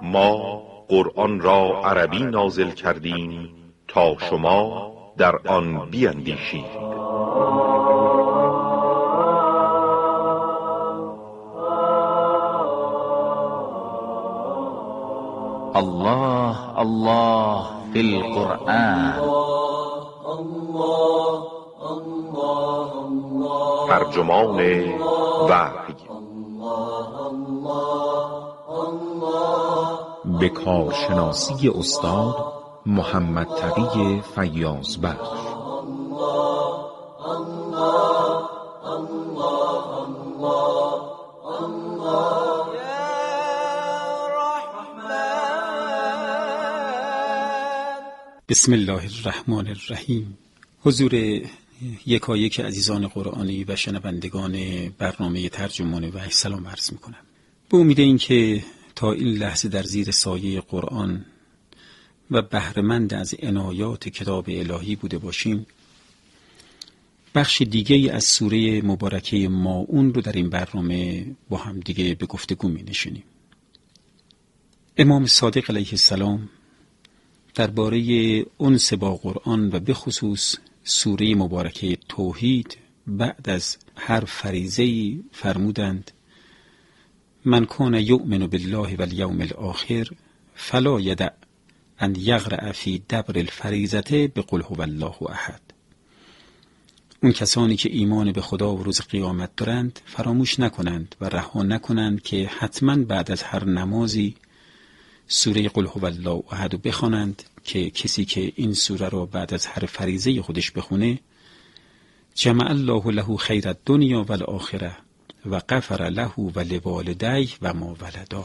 ما قرآن را عربی نازل کردیم تا شما در آن بیندیشید. الله الله فی القرآن. ترجمان وحی به کارشناسی استاد محمد تقی فیاضبخش. بسم الله الرحمن الرحیم. حضور یکایک عزیزان قرآنی و شنوندگان برنامه ترجمان وحی سلام عرض میکنم. به امید این که تا این لحظه در زیر سایه قرآن و بهره‌مند از عنایات کتاب الهی بوده باشیم، بخش دیگه از سوره مبارکه ماعون رو در این برنامه با هم دیگه به گفتگو می نشینیم. امام صادق علیه السلام درباره انس با قرآن و به خصوص سوره مبارکه توحید بعد از هر فریضه‌ای فرمودند: من کان یؤمن بالله و الیوم الاخر فلا یدع ان یقرأ فی دبر الفریضه بقل هو الله احد. اون کسانی که ایمان به خدا و روز قیامت دارند فراموش نکنند و رها نکنند که حتما بعد از هر نمازی سوره قل هو الله احد رو بخوانند، که کسی که این سوره رو بعد از هر فریضه خودش بخونه جمع الله له خیر الدنیا و الاخره و غفر له و لوالدیه و ما ولدا.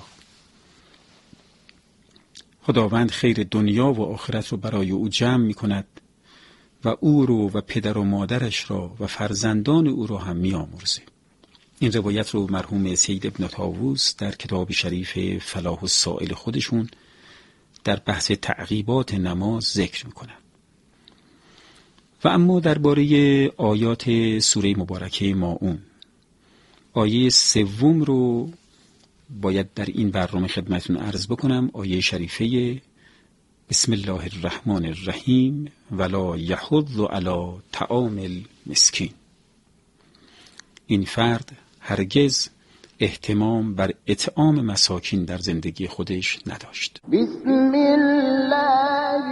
خداوند خیر دنیا و آخرت رو برای او جمع می کند و او رو و پدر و مادرش را و فرزندان او را هم می آمرزه. این روایت رو مرحوم سید ابن طاووس در کتاب شریف فلاح السائل خودشون در بحث تعقیبات نماز ذکر میکنن. و اما درباره آیات سوره مبارکه ماعون، آیه 3 رو باید در این برنامه خدمتون عرض بکنم. آیه شریفه بسم الله الرحمن الرحیم ولا یحض علی طعام المسکین. این فرد هرگز اهتمام بر اطعام مساکین در زندگی خودش نداشت. بسم الله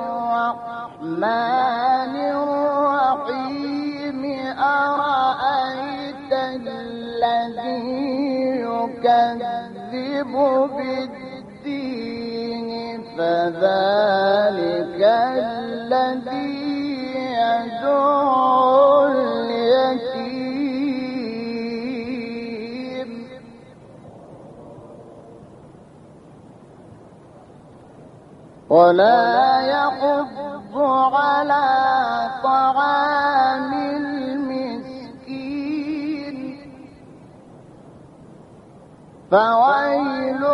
الرحمن الرحیم ارأیت الذی یکذب بالدین فذلک الذی یدعو ولا يحض على طعام المسكين فويل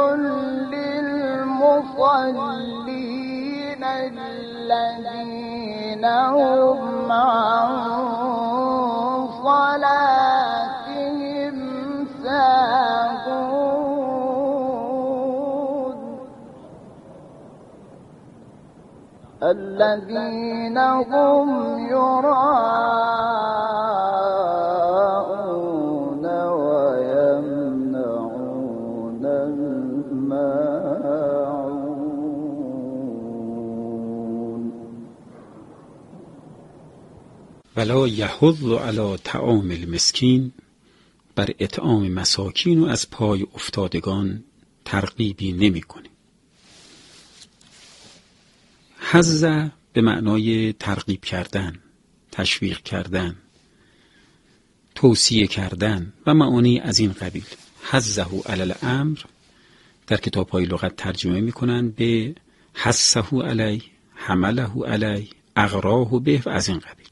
للمصلين الذين هم عن صلاتهم ساهون الذين هم يراءون ويمنعون الماعون. ولا یحض علی طعام المسکین، بر اطعام مساکین و از پای افتادگان ترغیبی نمی کنه. حض به معنای ترغیب کردن، تشویق کردن، توصیه کردن و معانی از این قبیل. حضه علی الامر در کتاب‌های لغت ترجمه می‌کنند به حثه علی، حمله علی، اغراه به و از این قبیل.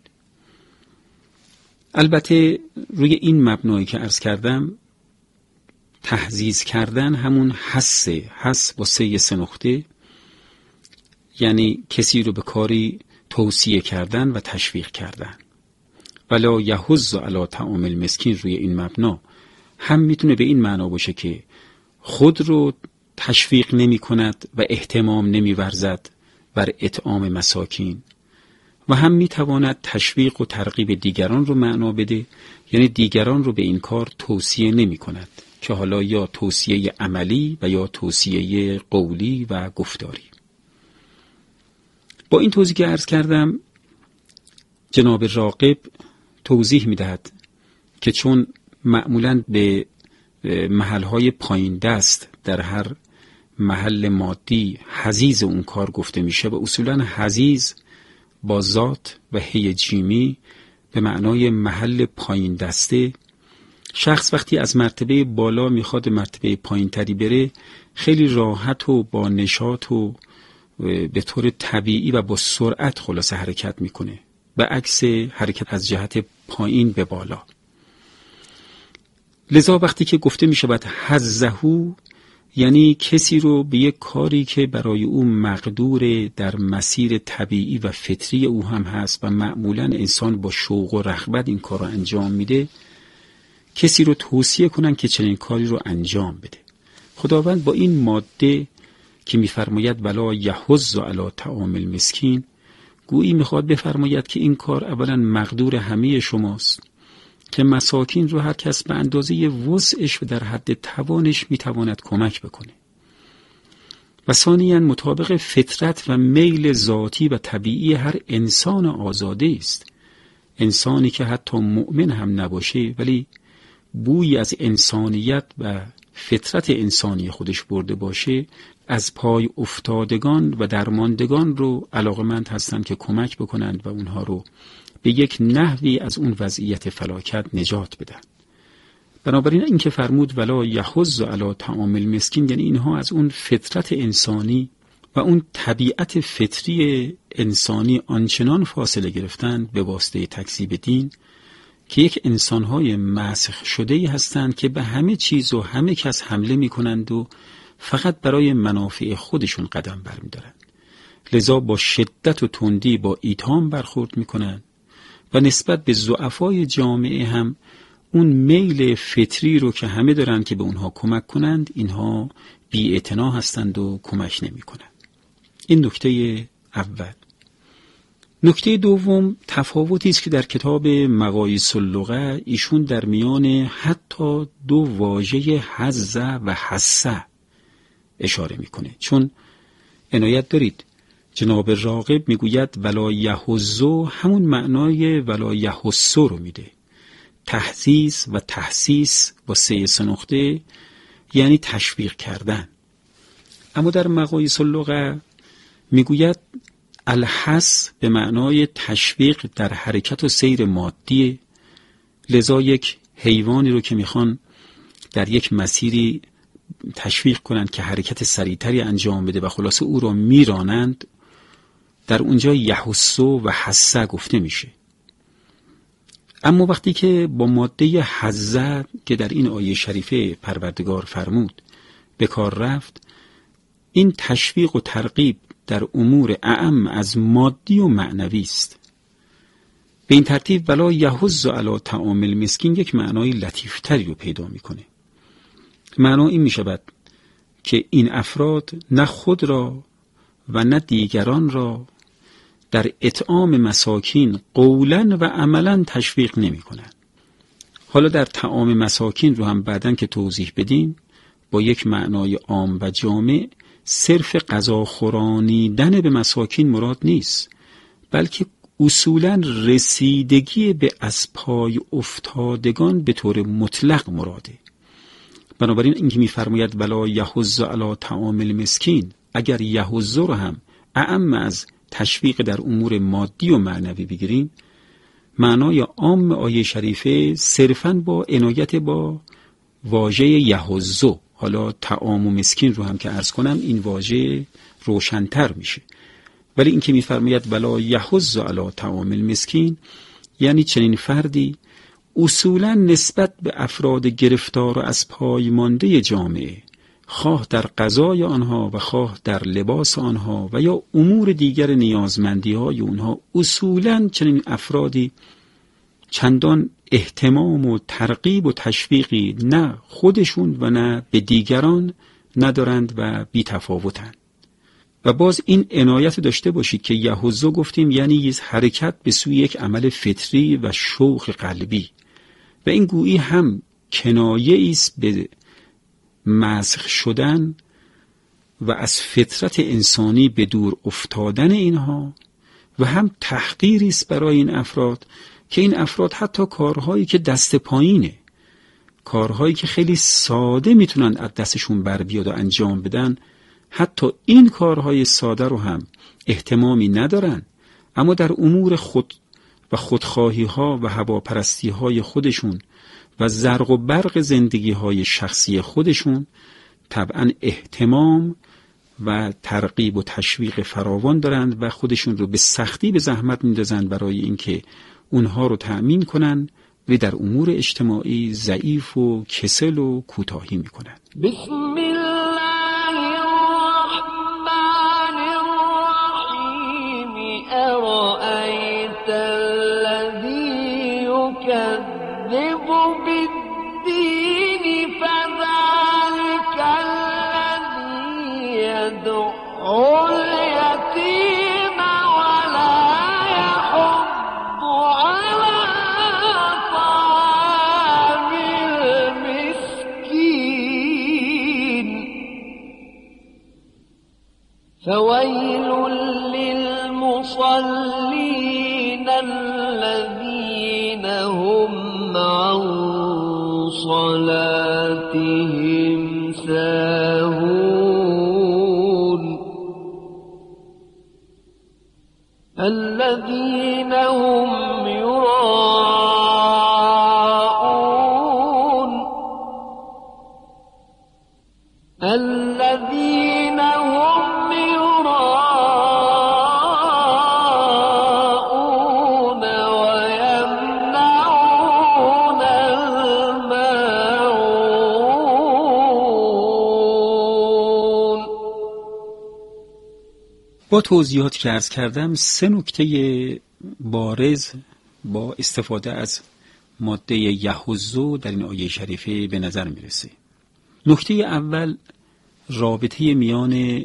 البته روی این مبنایی که عرض کردم، تحضیض کردن همون حث با 3 نقطه، یعنی کسی رو به کاری توصیه کردن و تشویق کردن. ولا یحض علی طعام المسکین روی این مبنا هم میتونه به این معنا باشه که خود رو تشویق نمی کند و اهتمام نمی ورزد بر اطعام مساکین و هم می تواند تشویق و ترغیب دیگران رو معنا بده، یعنی دیگران رو به این کار توصیه نمی کند که حالا یا توصیه عملی و یا توصیه قولی و گفتاری. با این توضیح که عرض کردم جناب راغب توضیح می دهد که چون معمولاً به محلهای پایین دست در هر محل مادی حضیض اون کار گفته میشه و اصولاً حضیض با ذات و هی جیمی به معنای محل پایین دسته، شخص وقتی از مرتبه بالا میخواد به مرتبه پایین تری بره خیلی راحت و با نشاط و به طور طبیعی و با سرعت خلاصه حرکت میکنه، به عکس حرکت از جهت پایین به بالا. لذا وقتی که گفته میشه باید حظهو، یعنی کسی رو به یک کاری که برای او مقدور در مسیر طبیعی و فطری او هم هست و معمولاً انسان با شوق و رغبت این کار رو انجام میده، کسی رو توصیه کنن که چنین کاری رو انجام بده. خداوند با این ماده که میفرماید ولا یحض علی طعام المسکین، گویی میخواد بفرماید که این کار اولا مقدور همه شماست که مساکین رو هر کس به اندازه وسعش و در حد توانش میتواند کمک بکنه و ثانیاً مطابق فطرت و میل ذاتی و طبیعی هر انسان آزاده است. انسانی که حتی مؤمن هم نباشه ولی بوی از انسانیت و فطرت انسانی خودش برده باشه، از پای افتادگان و درماندگان رو علاقمند هستند که کمک بکنند و اونها رو به یک نحوی از اون وضعیت فلاکت نجات بدن. بنابراین این که فرمود ولا یحض علی طعام المسکین، یعنی اینها از اون فطرت انسانی و اون طبیعت فطری انسانی آنچنان فاصله گرفتند به واسطه تکذیب دین که یک انسانهای مسخ شده‌ای هستند که به همه چیز و همه کس حمله می‌کنند و فقط برای منافع خودشون قدم برمی‌دارند. لذا با شدت و تندی با ایتام برخورد می‌کنند و نسبت به ضعفای جامعه هم اون میل فطری رو که همه دارن که به اونها کمک کنند، اینها بی‌اعتنا هستند و کمک نمی‌کنند. این نکته اول. نکته دوم تفاوتی است که در کتاب مقاییس اللغه ایشون در میان حتی دو واژه حظ و حسه اشاره میکنه. چون عنایت دارید جناب راغب میگوید ولا یحضو همون معنای ولا یحسو رو میده. تحزیز و تحسیس با 3 نقطه یعنی تشویق کردن. اما در مقاییس اللغه میگوید الحث به معنای تشویق در حرکت و سیر مادیه. لذا یک حیوانی رو که میخوان در یک مسیری تشویق کنند که حرکت سریعتری انجام بده و خلاصه او را میرانند، در اونجا یحسو و حسه گفته میشه. اما وقتی که با ماده حزه که در این آیه شریفه پروردگار فرمود به کار رفت، این تشویق و ترغیب در امور اعم از مادی و معنوی است. به این ترتیب ولا یحض علی طعام المسکین یک معنای لطیفتری رو پیدا میکنه. معنا این میشود که این افراد نه خود را و نه دیگران را در اطعام مساکین قولاً و عملاً تشویق نمی کنند. حالا در طعام مساکین رو هم بعداً که توضیح بدیم با یک معنای عام و جامع صرف غذا خورانیدن به مساکین مراد نیست، بلکه اصولاً رسیدگی به از پای افتادگان به طور مطلق مراده. بنابراین اینکه می‌فرماید ولا یحض علی طعام المسکین، اگر یحض رو هم اعم از تشویق در امور مادی و معنوی بگیریم، معنای عام آیه شریفه صرفاً با عنایت با واژه یحضو، حالا طعام و مسکین رو هم که عرض کنم این واژه روشن‌تر میشه. ولی این که میفرماید ولا یحض علی طعام المسکین یعنی چنین فردی اصولاً نسبت به افراد گرفتار و از پای مانده جامعه، خواه در غذای آنها و خواه در لباس آنها و یا امور دیگر نیازمندی های اونها، اصولاً چنین افرادی چندان اهتمام و ترغیب و تشویقی نه خودشون و نه به دیگران ندارند و بی تفاوتند. و باز این عنایت داشته باشید که یحوزو گفتیم یعنی حرکت به سوی یک عمل فطری و شوق قلبی، و این گویی هم کنایه است به مسخ شدن و از فطرت انسانی به دور افتادن اینها، و هم تحقیری است برای این افراد که این افراد حتی کارهایی که دست پایینه، کارهایی که خیلی ساده میتونن از دستشون بر بیاد و انجام بدن، حتی این کارهای ساده رو هم اهتمامی ندارن، اما در امور خود و خودخواهی ها و هواپرستی های خودشون و زرق و برق زندگی های شخصی خودشون طبعا اهتمام و ترغیب و تشویق فراوان دارند و خودشون رو به سختی به زحمت میندازند برای اینکه اونها رو تأمین کنن، و در امور اجتماعی ضعیف و کسل و کوتاهی میکنند. بسم الله الرحمن الرحیم ارأیت الذی یکذب بالدین فذلک الذی یدعو الیتیم ولا یحض علی طعام المسکین فویل للمصلین الذین هم عن صلاتهم ساهون الذين هم يراءون الذين هم يراءون ويمنعون الماعون. با توضیحاتی که عرض کردم 3 نکته بارز با استفاده از ماده یحوزو در این آیه شریفه به نظر میرسه. نکته اول رابطه میان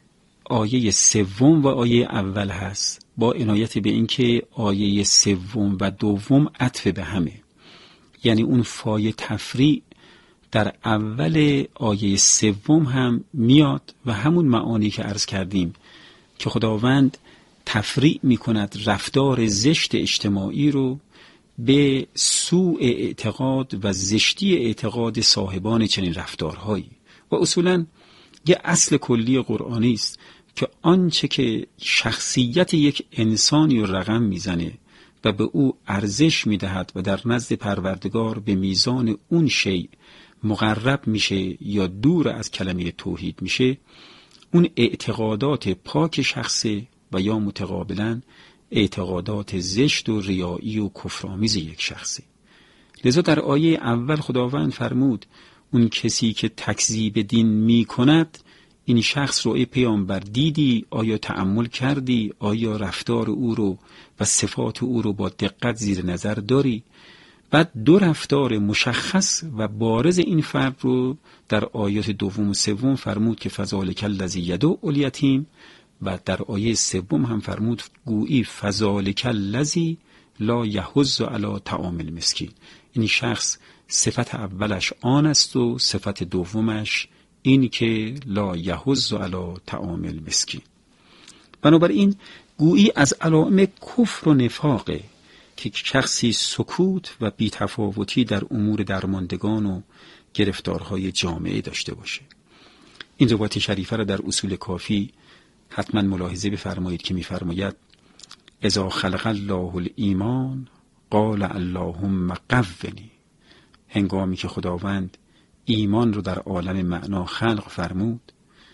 آیه 3 و آیه اول هست، با عنایت به اینکه آیه 3 و 2 عطف به همه، یعنی اون فای تفریع در اول آیه 3 هم میاد و همون معانی که عرض کردیم که خداوند تفریع میکند رفتار زشت اجتماعی رو به سوء اعتقاد و زشتی اعتقاد صاحبان چنین رفتارهایی. و اصولاً یه اصل کلی قرآنی است که آنچه که شخصیت یک انسانی رو رقم میزنه و به او ارزش میدهد و در نزد پروردگار به میزان اون شیء مقرب میشه یا دور از کلمه توحید میشه، اون اعتقادات پاک شخصه و یا متقابلاً اعتقادات زشت و ریایی و کفرآمیز یک شخصه. لذا در آیه اول خداوند فرمود اون کسی که تکذیب دین می کند، این شخص رو ای پیامبر دیدی؟ آیا تأمل کردی؟ آیا رفتار او رو و صفات او رو با دقت زیر نظر داری؟ بعد 2 رفتار مشخص و بارز این فرد رو در آیات 2 و 3 فرمود که فذلک الذی یدعو الیتیم، و در آیه 3 هم فرمود گویی فذلک الذی لا یحض علی طعام المسکین. این شخص صفت اولش آن است و صفت دومش این که لا یحض علی طعام المسکین. بنابراین گویی از علائم کفر و نفاقه که شخصی سکوت و بی‌تفاوتی در امور درماندگان و گرفتارهای جامعه داشته باشه. این روایت شریفه را در اصول کافی حتما ملاحظه بفرمایید که می‌فرماید اذا خلق الله الایمان قال اللهم قونی. هنگامی که خداوند ایمان رو در عالم معنا خلق فرمود،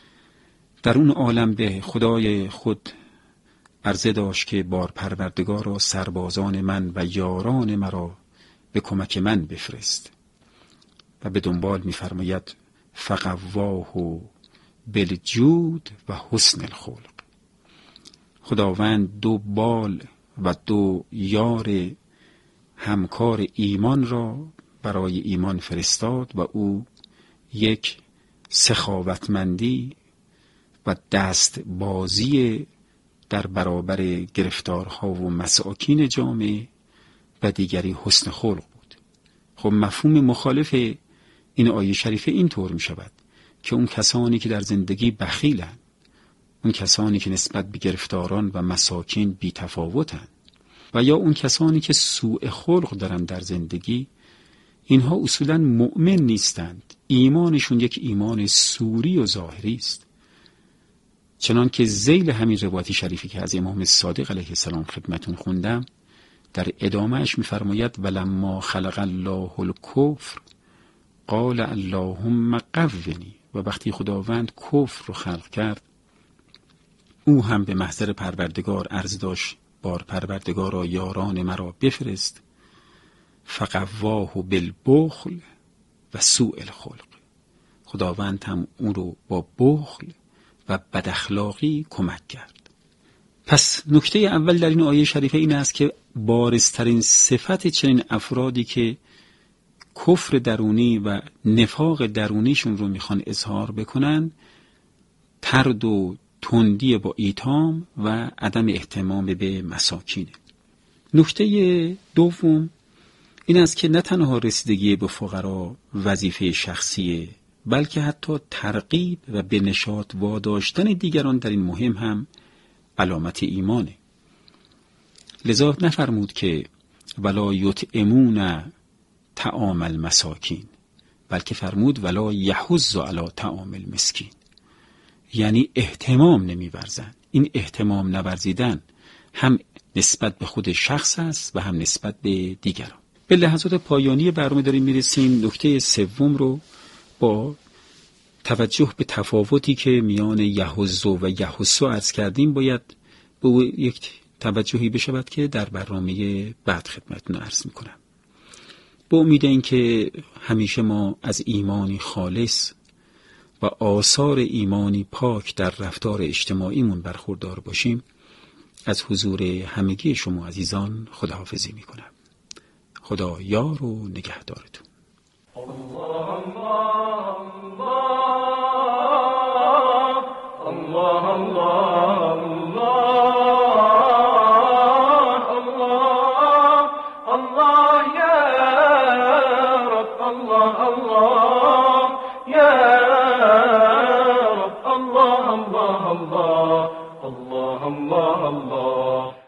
در اون عالم به خدای خود عرضه داشت که بار پروردگارا سربازان من و یاران مرا به کمک من بفرست، و به دنبال می‌فرماید فقواه بالجود و حسن الخلق. خداوند 2 بال و 2 یار همکار ایمان را برای ایمان فرستاد و او 1 سخاوتمندی و دست بازی در برابر گرفتارها و مساکین جامعه و دیگری حسن خلق بود. خب مفهوم مخالف این آیه شریفه این طور می شود که اون کسانی که در زندگی بخیلند، اون کسانی که نسبت به گرفتاران و مساکین بی تفاوتند و یا اون کسانی که سوء خلق دارند در زندگی، اینها اصولاً مؤمن نیستند. ایمانشون یک ایمان صوری و ظاهری است. چنان که ذیل همین روایت شریفی که از امام صادق علیه السلام خدمتون خوندم، در ادامهش می‌فرماید ولما خلق الله الکفر قال اللهم قونی. و وقتی خداوند کفر رو خلق کرد، او هم به محضر پروردگار عرض داشت بار پروردگارا یاران مرا بفرست، فقواه بالبخل و سوء الخلق. خداوند هم اون رو با بخل و بداخلاقی کمک کرد. پس نکته اول در این آیه شریفه این است که بارزترین صفت چنین افرادی که کفر درونی و نفاق درونیشون رو میخوان اظهار بکنن، طرد و تندی با ایتام و عدم اهتمام به مساکینه. نکته دوم این است که نه تنها رسیدگی به فقرا وظیفه شخصیه، بلکه حتی ترغیب و به نشاط واداشتن دیگران در این مهم هم علامت ایمانه. لذا نفرمود که ولا یطعمون طعام المساکین، بلکه فرمود ولا یحض علی طعام المسکین، یعنی اهتمام نمی‌ورزند. این اهتمام نورزیدن هم نسبت به خود شخص است و هم نسبت به دیگران. به لحظات پایانی برنامه داریم میرسیم. نکته سوم رو با توجه به تفاوتی که میان یحض و یحث عرض کردیم باید به یک توجهی بشود که در برنامه بعد خدمتتون عرض میکنم. با امید این که همیشه ما از ایمانی خالص و آثار ایمانی پاک در رفتار اجتماعیمون برخوردار باشیم، از حضور همگی شما عزیزان خداحافظی میکنم. خدا یار و نگهدارتون. الله